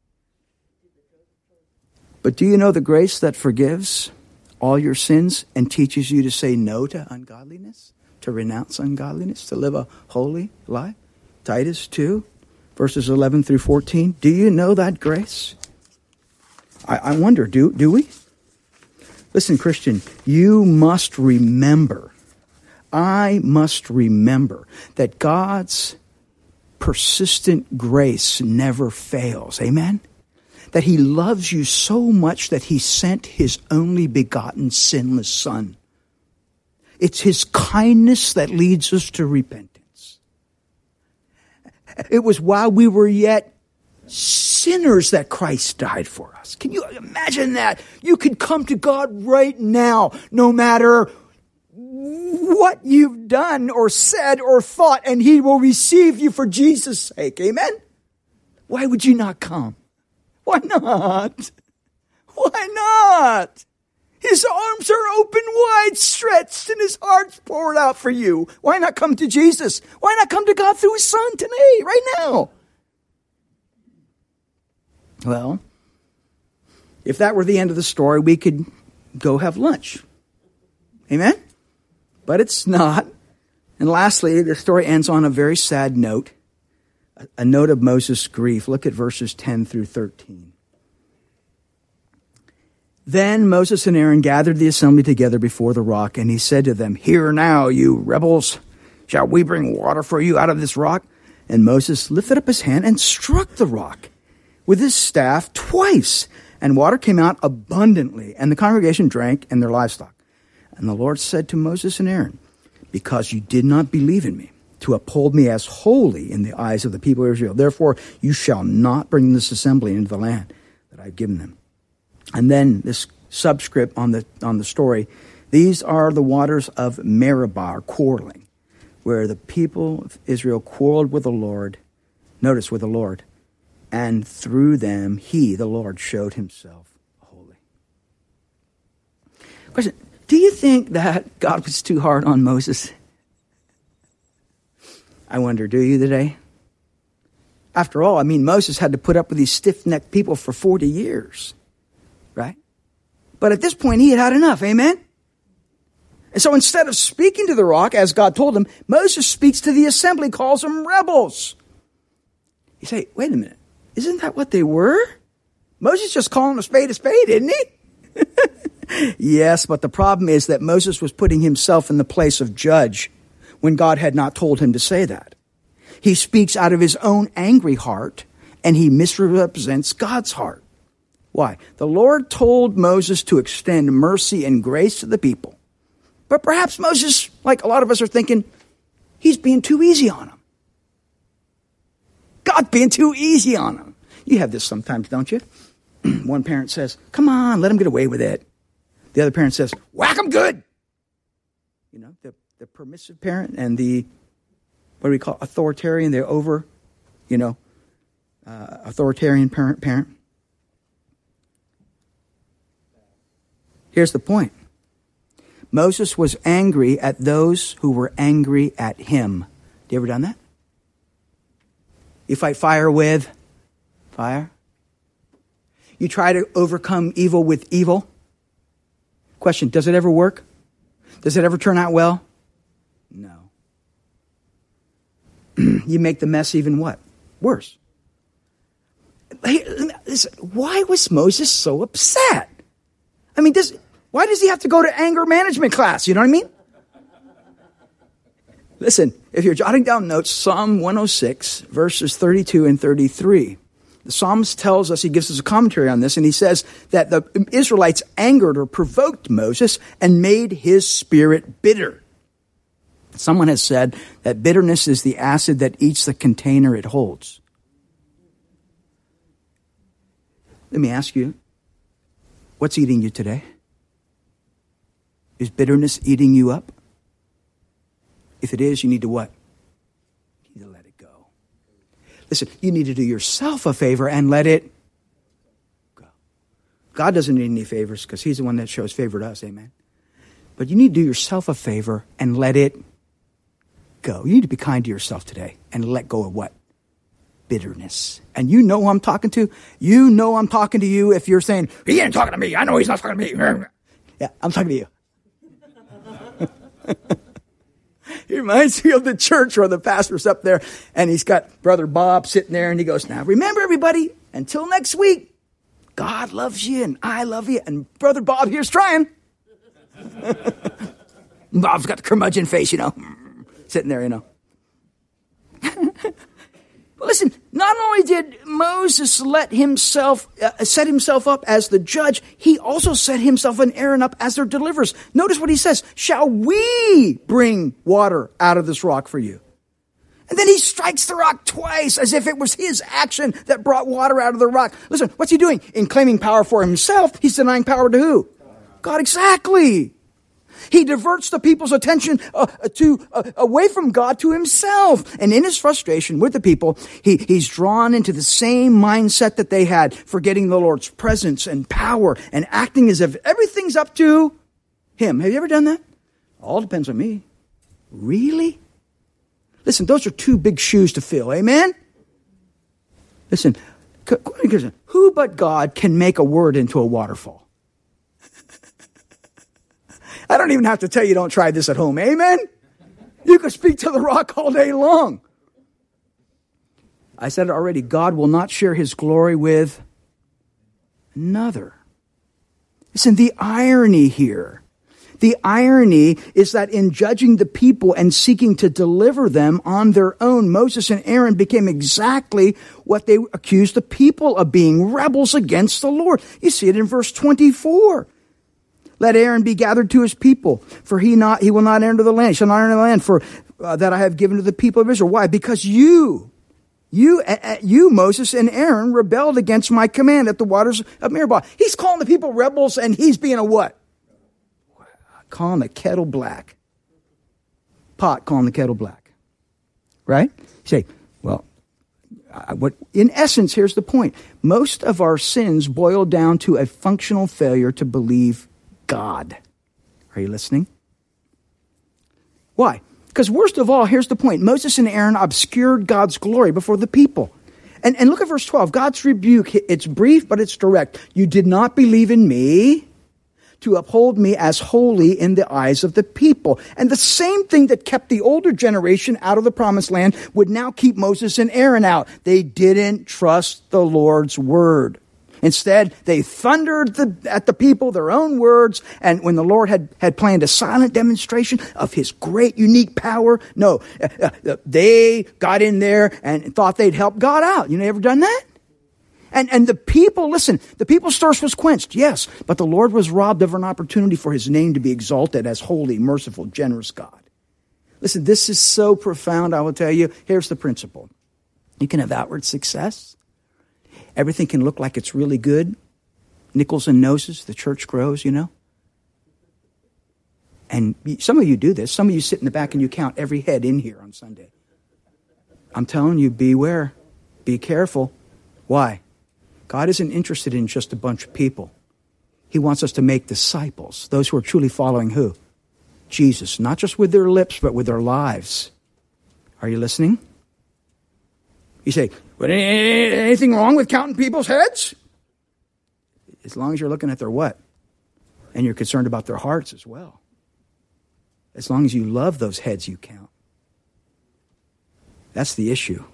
But do you know the grace that forgives all your sins and teaches you to say no to ungodliness, to renounce ungodliness, to live a holy life? Titus 2, verses 11 through 14. Do you know that grace? I wonder, do we? Listen, Christian, you must remember, I must remember that God's persistent grace never fails. Amen? That he loves you so much that he sent his only begotten sinless son. It's his kindness that leads us to repentance. It was while we were yet sinners that Christ died for us. Can you imagine that? You could come to God right now, no matter what you've done or said or thought, and he will receive you for Jesus' sake. Amen? Why would you not come? Why not? Why not? His arms are open wide, stretched, and his heart's poured out for you. Why not come to Jesus? Why not come to God through his son today, right now? Well, if that were the end of the story, we could go have lunch. Amen? But it's not. And lastly, the story ends on a very sad note. A note of Moses' grief. Look at verses 10 through 13. Then Moses and Aaron gathered the assembly together before the rock, and he said to them, hear now, you rebels, shall we bring water for you out of this rock? And Moses lifted up his hand and struck the rock with his staff twice, and water came out abundantly, and the congregation drank and their livestock. And the Lord said to Moses and Aaron, because you did not believe in me, to uphold me as holy in the eyes of the people of Israel, therefore you shall not bring this assembly into the land that I've given them. And then this subscript on the story, these are the waters of Meribah, quarreling, where the people of Israel quarreled with the Lord, notice with the Lord, and through them he, the Lord, showed himself holy. Question, do you think that God was too hard on Moses? I wonder, do you today? After all, Moses had to put up with these stiff-necked people for 40 years, right? But at this point, he had had enough, amen? And so instead of speaking to the rock, as God told him, Moses speaks to the assembly, calls them rebels. You say, wait a minute, isn't that what they were? Moses just calling a spade, isn't he? Yes, but the problem is that Moses was putting himself in the place of judge when God had not told him to say that. He speaks out of his own angry heart, and he misrepresents God's heart. Why? The Lord told Moses to extend mercy and grace to the people. But perhaps Moses, like a lot of us are thinking, he's being too easy on them. God's being too easy on them. You have this sometimes, don't you? One parent says, come on, let him get away with it. The other parent says, whack him good. You know, the permissive parent and the, what do we call, authoritarian, the authoritarian parent. Here's the point. Moses was angry at those who were angry at him. You ever done that? You fight fire with fire? You try to overcome evil with evil? Question, does it ever work? Does it ever turn out well? No. You make the mess even what? Worse. Hey, listen, why was Moses so upset? Why does he have to go to anger management class? You know what I mean? Listen, if you're jotting down notes, Psalm 106, verses 32 and 33. The psalmist tells us, he gives us a commentary on this, and he says that the Israelites angered or provoked Moses and made his spirit bitter. Someone has said that bitterness is the acid that eats the container it holds. Let me ask you, what's eating you today? Is bitterness eating you up? If it is, you need to what? You need to let it go. Listen, you need to do yourself a favor and let it go. God doesn't need any favors because he's the one that shows favor to us, amen? But you need to do yourself a favor and let it go. You need to be kind to yourself today and let go of what? Bitterness. And you know who I'm talking to? You know I'm talking to you if you're saying, he ain't talking to me. I know he's not talking to me. Yeah, I'm talking to you. It reminds me of the church where the pastor's up there and he's got Brother Bob sitting there and he goes, now remember everybody, until next week, God loves you and I love you and Brother Bob here's trying. Bob's got the curmudgeon face, sitting there, Well, listen, not only did Moses set himself up as the judge, he also set himself and Aaron up as their deliverers. Notice what he says, shall we bring water out of this rock for you? And then he strikes the rock twice as if it was his action that brought water out of the rock. Listen, what's he doing? In claiming power for himself, he's denying power to who? God, exactly. He diverts the people's attention away from God to himself. And in his frustration with the people, he's drawn into the same mindset that they had, forgetting the Lord's presence and power and acting as if everything's up to him. Have you ever done that? All depends on me. Really? Listen, those are two big shoes to fill. Amen? Listen, who but God can make a word into a waterfall? I don't even have to tell you don't try this at home. Amen? You can speak to the rock all day long. I said it already. God will not share his glory with another. Listen, the irony here. The irony is that in judging the people and seeking to deliver them on their own, Moses and Aaron became exactly what they accused the people of being, rebels against the Lord. You see it in verse 24. Let Aaron be gathered to his people, for he will not enter the land, shall not enter the land for that I have given to the people of Israel. Why? Because you, Moses and Aaron, rebelled against my command at the waters of Meribah. He's calling the people rebels, and he's being a what? Calling the kettle black. Pot calling the kettle black. Right? You say, well, in essence, here's the point. Most of our sins boil down to a functional failure to believe God. Are you listening? Why? Because worst of all, here's the point. Moses and Aaron obscured God's glory before the people. And look at verse 12. God's rebuke, it's brief, but it's direct. You did not believe in me to uphold me as holy in the eyes of the people. And the same thing that kept the older generation out of the promised land would now keep Moses and Aaron out. They didn't trust the Lord's word. Instead, they thundered at the people their own words, and when the Lord had planned a silent demonstration of his great, unique power, they got in there and thought they'd help God out. You ever done that? And the people, listen, the people's thirst was quenched, yes, but the Lord was robbed of an opportunity for his name to be exalted as holy, merciful, generous God. Listen, this is so profound, I will tell you. Here's the principle. You can have outward success. Everything can look like it's really good. Nickels and noses, the church grows, And some of you do this. Some of you sit in the back and you count every head in here on Sunday. I'm telling you, beware. Be careful. Why? God isn't interested in just a bunch of people. He wants us to make disciples, those who are truly following who? Jesus, not just with their lips, but with their lives. Are you listening? You say, but anything wrong with counting people's heads? As long as you're looking at their what? And you're concerned about their hearts as well. As long as you love those heads you count. That's the issue.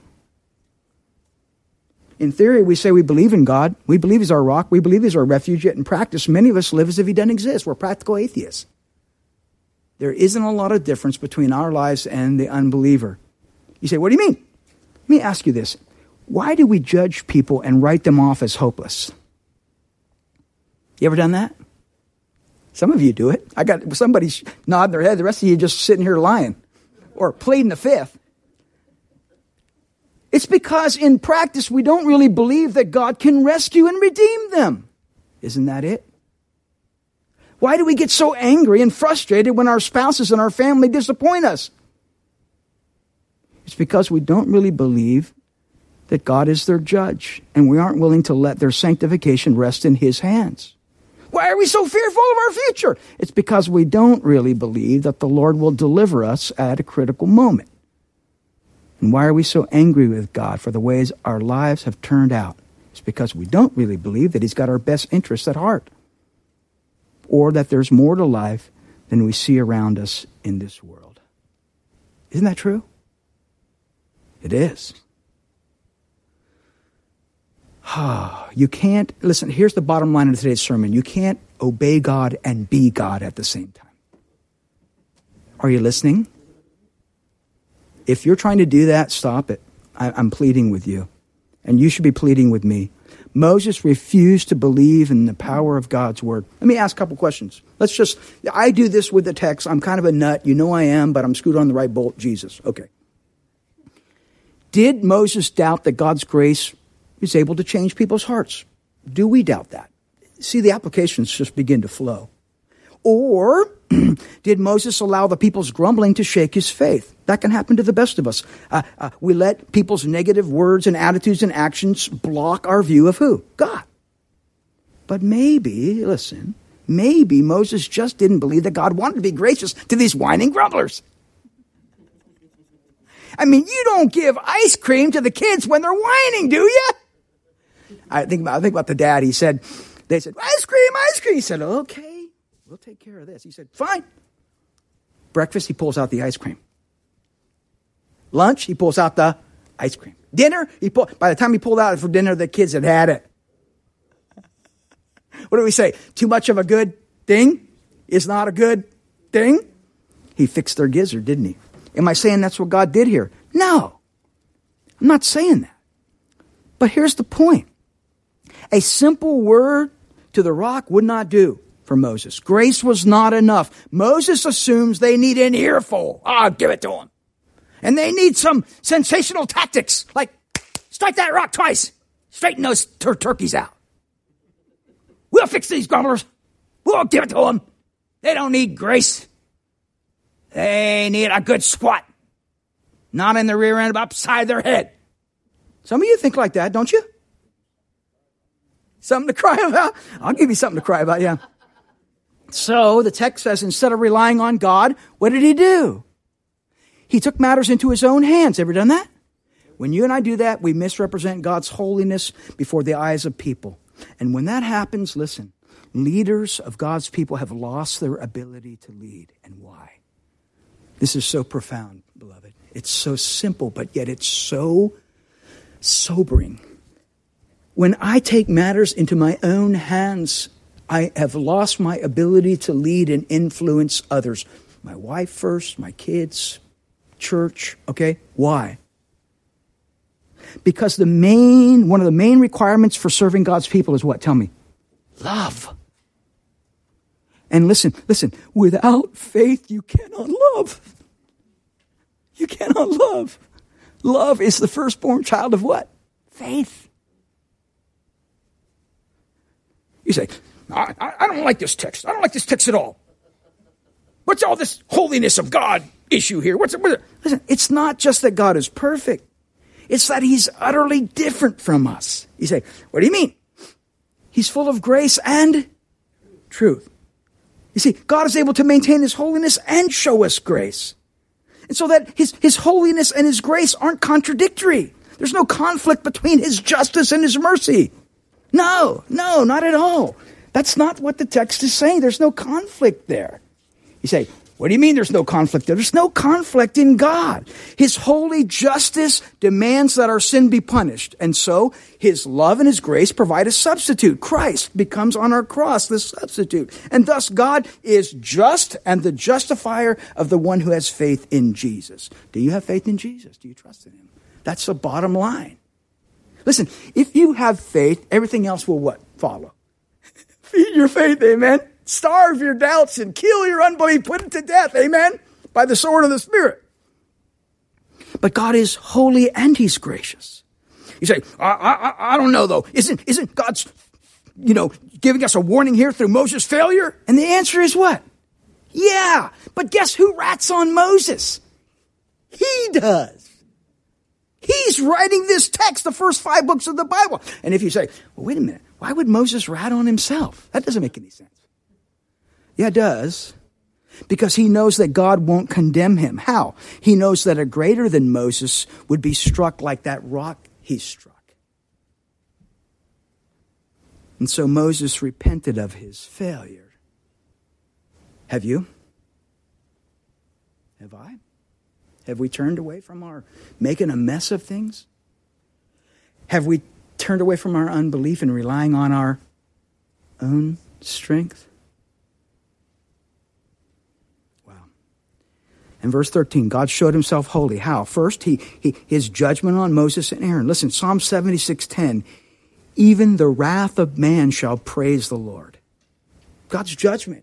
In theory, we say we believe in God. We believe he's our rock. We believe he's our refuge. Yet in practice, many of us live as if he doesn't exist. We're practical atheists. There isn't a lot of difference between our lives and the unbeliever. You say, what do you mean? Let me ask you this. Why do we judge people and write them off as hopeless? You ever done that? Some of you do it. I got somebody nodding their head. The rest of you just sitting here lying or pleading the fifth. It's because in practice we don't really believe that God can rescue and redeem them. Isn't that it? Why do we get so angry and frustrated when our spouses and our family disappoint us? It's because we don't really believe that God is their judge, and we aren't willing to let their sanctification rest in his hands. Why are we so fearful of our future? It's because we don't really believe that the Lord will deliver us at a critical moment. And why are we so angry with God for the ways our lives have turned out? It's because we don't really believe that he's got our best interests at heart, or that there's more to life than we see around us in this world. Isn't that true? It is. You can't, listen, here's the bottom line of today's sermon. You can't obey God and be God at the same time. Are you listening? If you're trying to do that, stop it. I'm pleading with you. And you should be pleading with me. Moses refused to believe in the power of God's word. Let me ask a couple questions. I do this with the text. I'm kind of a nut. You know I am, but I'm screwed on the right bolt. Jesus. Okay. Did Moses doubt that God's grace is able to change people's hearts? Do we doubt that? See, the applications just begin to flow. Or did Moses allow the people's grumbling to shake his faith? That can happen to the best of us. We let people's negative words and attitudes and actions block our view of who? God. But maybe Moses just didn't believe that God wanted to be gracious to these whining grumblers. I mean, you don't give ice cream to the kids when they're whining, do you? I think about the dad. They said, ice cream. He said, okay, we'll take care of this. He said, fine. Breakfast, he pulls out the ice cream. Lunch, he pulls out the ice cream. Dinner, by the time he pulled out for dinner, the kids had it. What do we say? Too much of a good thing is not a good thing? He fixed their gizzard, didn't he? Am I saying that's what God did here? No. I'm not saying that. But here's the point. A simple word to the rock would not do. for Moses. Grace was not enough. Moses assumes they need an earful. I'll give it to them. And they need some sensational tactics, like strike that rock twice, straighten those turkeys out. We'll fix these grumblers. We'll give it to them. They don't need grace. They need a good squat. Not in the rear end, but upside their head. Some of you think like that, don't you? Something to cry about? I'll give you something to cry about, yeah. So the text says instead of relying on God, what did he do? He took matters into his own hands. Ever done that? When you and I do that, we misrepresent God's holiness before the eyes of people. And when that happens, listen, leaders of God's people have lost their ability to lead. And why? This is so profound, beloved. It's so simple, but yet it's so sobering. When I take matters into my own hands, I have lost my ability to lead and influence others. My wife first, my kids, church, okay? Why? Because one of the main requirements for serving God's people is what? Tell me. Love. And listen, without faith, you cannot love. You cannot love. Love is the firstborn child of what? Faith. You say, I don't like this text. I don't like this text at all. What's all this holiness of God issue here? What's it? Listen, it's not just that God is perfect. It's that he's utterly different from us. You say, what do you mean? He's full of grace and truth. You see, God is able to maintain his holiness and show us grace. And so that his holiness and his grace aren't contradictory. There's no conflict between his justice and his mercy. No, not at all. That's not what the text is saying. There's no conflict there. You say, what do you mean there's no conflict there? There's no conflict in God. His holy justice demands that our sin be punished. And so his love and his grace provide a substitute. Christ becomes on our cross the substitute. And thus God is just and the justifier of the one who has faith in Jesus. Do you have faith in Jesus? Do you trust in him? That's the bottom line. Listen, if you have faith, everything else will what? Follow. Feed your faith, amen? Starve your doubts and kill your unbelief. Put it to death, amen? By the sword of the Spirit. But God is holy and he's gracious. You say, I don't know though. Isn't God's, giving us a warning here through Moses' failure? And the answer is what? Yeah, but guess who rats on Moses? He does. He's writing this text, the first 5 books of the Bible. And if you say, well, wait a minute, why would Moses rat on himself? That doesn't make any sense. Yeah, it does. Because he knows that God won't condemn him. How? He knows that a greater than Moses would be struck like that rock he struck. And so Moses repented of his failure. Have you? Have I? Have we turned away from our making a mess of things? Have we turned away from our unbelief and relying on our own strength? Wow. In verse 13, God showed himself holy. How? First, his judgment on Moses and Aaron. Listen, Psalm 76:10, even the wrath of man shall praise the Lord. God's judgment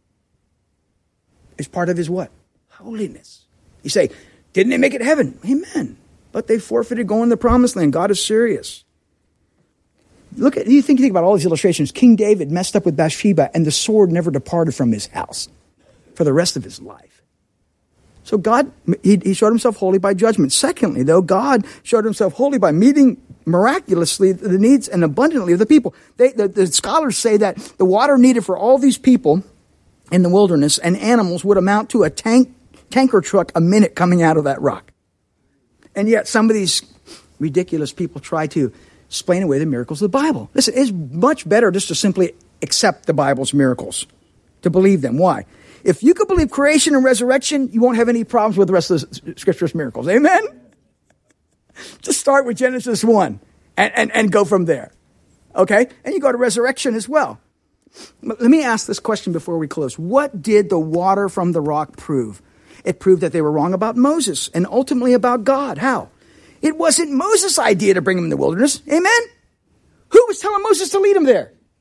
is part of his what? Holiness. You say, didn't they make it heaven? Amen. But they forfeited going to the promised land. God is serious. You think about all these illustrations. King David messed up with Bathsheba and the sword never departed from his house for the rest of his life. So God, he showed himself holy by judgment. Secondly, though, God showed himself holy by meeting miraculously the needs and abundantly of the people. The scholars say that the water needed for all these people in the wilderness and animals would amount to a tanker truck a minute coming out of that rock. And yet some of these ridiculous people try to explain away the miracles of the Bible. Listen, it's much better just to simply accept the Bible's miracles, to believe them. Why? If you could believe creation and resurrection, you won't have any problems with the rest of the Scripture's miracles. Amen? Just start with Genesis 1 and go from there. Okay? And you go to resurrection as well. Let me ask this question before we close. What did the water from the rock prove? It proved that they were wrong about Moses and ultimately about God. How? It wasn't Moses' idea to bring him in the wilderness. Amen? Who was telling Moses to lead him there?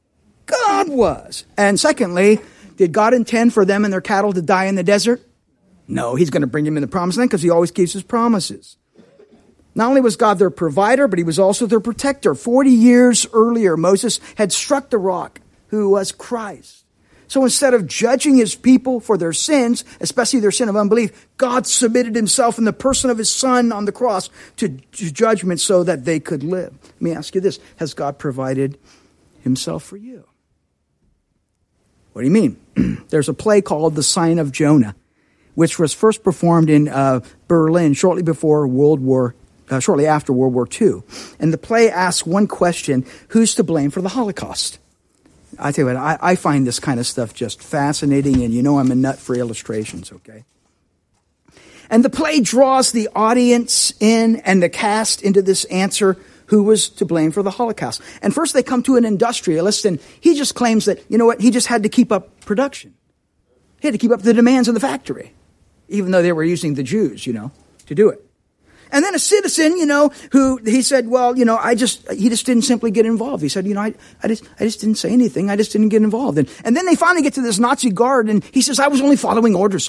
God was. And secondly, did God intend for them and their cattle to die in the desert? No, he's going to bring them in the promised land because he always keeps his promises. Not only was God their provider, but he was also their protector. 40 years earlier, Moses had struck the rock, who was Christ. So instead of judging his people for their sins, especially their sin of unbelief, God submitted himself in the person of his son on the cross to judgment so that they could live. Let me ask you this. Has God provided himself for you? What do you mean? There's a play called The Sign of Jonah, which was first performed in Berlin shortly after World War II. And the play asks one question: who's to blame for the Holocaust? I tell you what, I find this kind of stuff just fascinating, and you know I'm a nut for illustrations, okay? And the play draws the audience in and the cast into this answer: who was to blame for the Holocaust? And first they come to an industrialist, and he just claims that, you know what, he just had to keep up production. He had to keep up the demands in the factory, even though they were using the Jews, to do it. And then a citizen, who he said, well, he just didn't simply get involved. He said, I just didn't say anything. I just didn't get involved. And then they finally get to this Nazi guard, and he says, I was only following orders.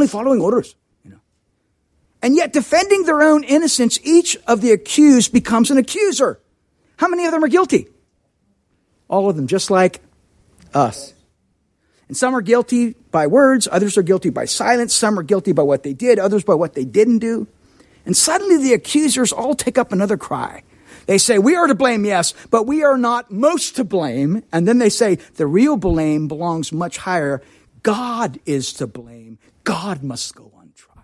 And yet, defending their own innocence, each of the accused becomes an accuser. How many of them are guilty? All of them, just like us. And some are guilty by words, others are guilty by silence, some are guilty by what they did, others by what they didn't do. And suddenly the accusers all take up another cry. They say, we are to blame, yes, but we are not most to blame. And then they say, the real blame belongs much higher. God is to blame. God must go on trial.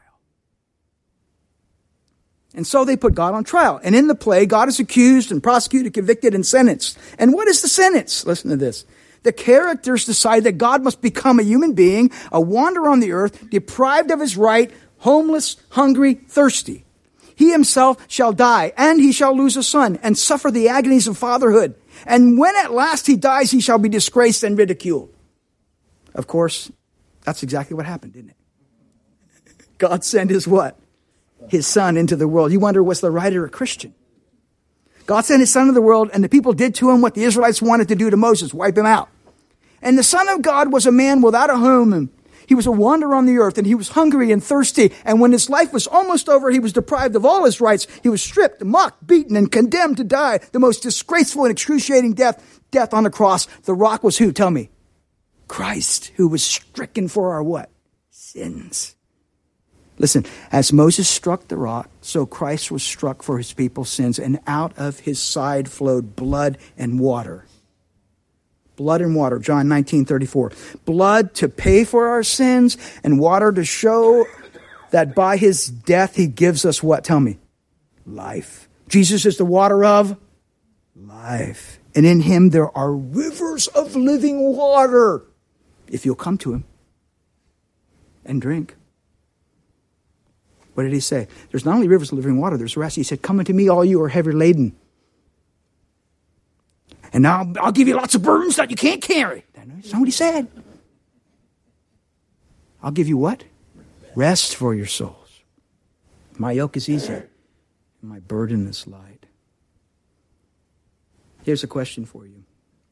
And so they put God on trial. And in the play, God is accused and prosecuted, convicted, and sentenced. And what is the sentence? Listen to this. The characters decide that God must become a human being, a wanderer on the earth, deprived of his right, homeless, hungry, thirsty. He himself shall die, and he shall lose a son, and suffer the agonies of fatherhood. And when at last he dies, he shall be disgraced and ridiculed. Of course, that's exactly what happened, didn't it? God sent his what? His son into the world. You wonder, was the writer a Christian? God sent his son into the world, and the people did to him what the Israelites wanted to do to Moses, wipe him out. And the Son of God was a man without a home, and he was a wanderer on the earth, and he was hungry and thirsty. And when his life was almost over, he was deprived of all his rights. He was stripped, mocked, beaten, and condemned to die the most disgraceful and excruciating death on the cross. The rock was who? Tell me. Christ, who was stricken for our what? Sins. Listen, as Moses struck the rock, so Christ was struck for his people's sins, and out of his side flowed blood and water. Blood and water, John 19:34. Blood to pay for our sins, and water to show that by his death he gives us what? Tell me. Life. Jesus is the water of life. And in him there are rivers of living water, if you'll come to him and drink. What did he say? There's not only rivers of living water, there's rest. He said, come unto me, all you who are heavy laden. And now I'll give you lots of burdens that you can't carry. That's not what he said. I'll give you what? Rest for your souls. My yoke is easy, and my burden is light. Here's a question for you.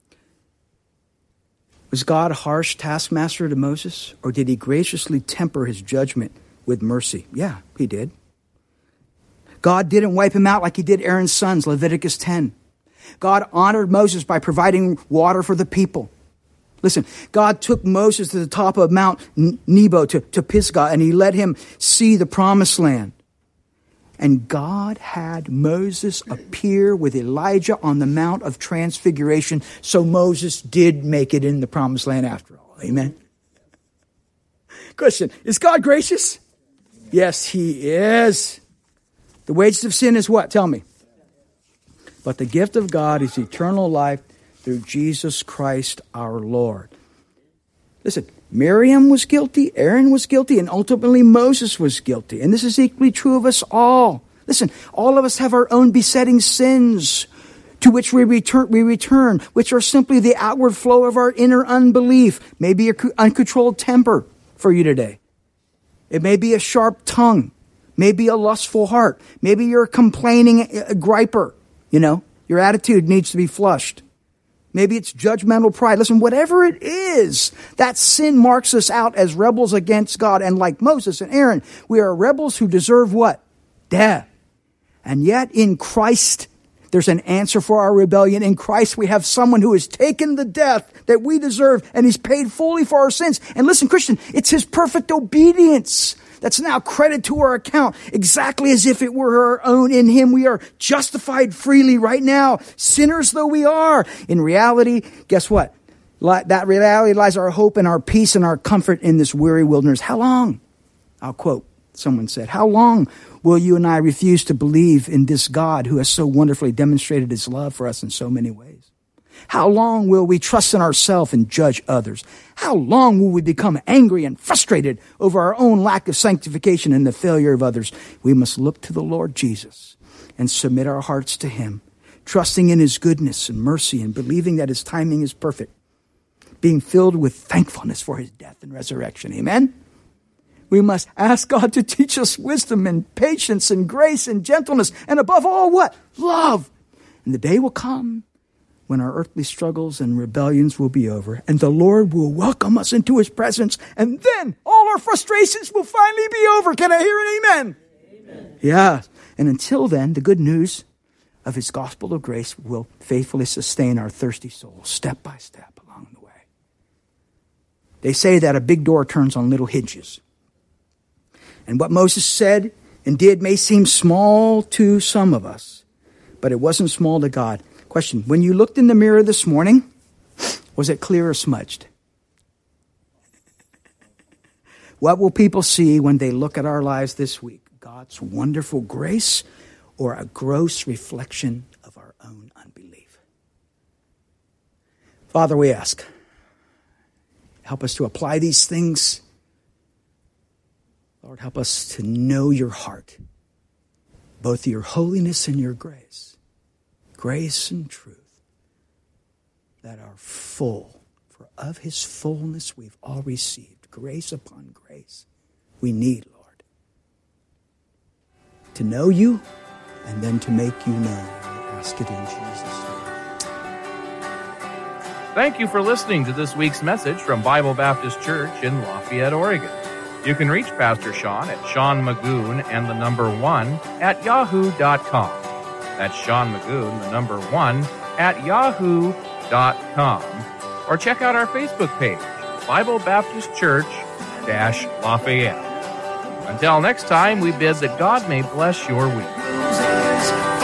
Was God a harsh taskmaster to Moses, or did he graciously temper his judgment with mercy? Yeah, he did. God didn't wipe him out like he did Aaron's sons, Leviticus 10. God honored Moses by providing water for the people. Listen, God took Moses to the top of Mount Nebo to Pisgah, and he let him see the promised land. And God had Moses appear with Elijah on the Mount of Transfiguration, so Moses did make it in the promised land after all. Amen? Question, is God gracious? Yes, he is. The wages of sin is what? Tell me. But the gift of God is eternal life through Jesus Christ our Lord. Listen, Miriam was guilty, Aaron was guilty, and ultimately Moses was guilty. And this is equally true of us all. Listen, all of us have our own besetting sins to which we return, which are simply the outward flow of our inner unbelief. Maybe an uncontrolled temper for you today. It may be a sharp tongue. Maybe a lustful heart. Maybe you're a complaining griper. Your attitude needs to be flushed. Maybe it's judgmental pride. Listen, whatever it is, that sin marks us out as rebels against God. And like Moses and Aaron, we are rebels who deserve what? Death. And yet in Christ, there's an answer for our rebellion. In Christ, we have someone who has taken the death that we deserve, and he's paid fully for our sins. And listen, Christian, it's his perfect obedience that's now credited to our account, exactly as if it were our own. In him, we are justified freely right now, sinners though we are. In reality, guess what? That reality lies our hope and our peace and our comfort in this weary wilderness. How long? I'll quote, someone said, how long will you and I refuse to believe in this God who has so wonderfully demonstrated his love for us in so many ways? How long will we trust in ourselves and judge others? How long will we become angry and frustrated over our own lack of sanctification and the failure of others? We must look to the Lord Jesus and submit our hearts to him, trusting in his goodness and mercy and believing that his timing is perfect, being filled with thankfulness for his death and resurrection. Amen? We must ask God to teach us wisdom and patience and grace and gentleness, and above all, what? Love. And the day will come when our earthly struggles and rebellions will be over, and the Lord will welcome us into his presence, and then all our frustrations will finally be over. Can I hear an amen? Amen. Yeah. And until then, the good news of his gospel of grace will faithfully sustain our thirsty souls step by step along the way. They say that a big door turns on little hinges. And what Moses said and did may seem small to some of us, but it wasn't small to God. Question, when you looked in the mirror this morning, was it clear or smudged? What will people see when they look at our lives this week? God's wonderful grace or a gross reflection of our own unbelief? Father, we ask, help us to apply these things. Lord, help us to know your heart, both your holiness and your grace. Grace and truth that are full, for of his fullness we've all received. Grace upon grace we need, Lord, to know you and then to make you known. We ask it in Jesus' name. Thank you for listening to this week's message from Bible Baptist Church in Lafayette, Oregon. You can reach Pastor Sean at Sean Magoon and the number 1 at yahoo.com. That's Sean Magoon, the number 1 at yahoo.com. Or check out our Facebook page, Bible Baptist Church-Lafayette. Until next time, we bid that God may bless your week.